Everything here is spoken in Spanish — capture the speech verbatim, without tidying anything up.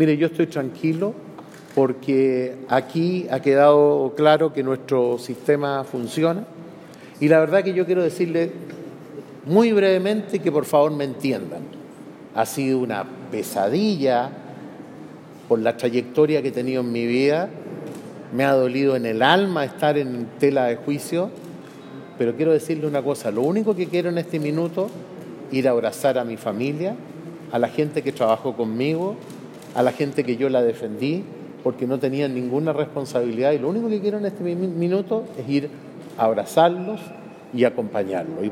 Mire, yo estoy tranquilo porque aquí ha quedado claro que nuestro sistema funciona y la verdad que yo quiero decirle muy brevemente que por favor me entiendan. Ha sido una pesadilla por la trayectoria que he tenido en mi vida, me ha dolido en el alma estar en tela de juicio, pero quiero decirle una cosa, lo único que quiero en este minuto es ir a abrazar a mi familia, a la gente que trabajó conmigo, a la gente que yo la defendí, porque no tenían ninguna responsabilidad y lo único que quiero en este minuto es ir a abrazarlos y acompañarlos.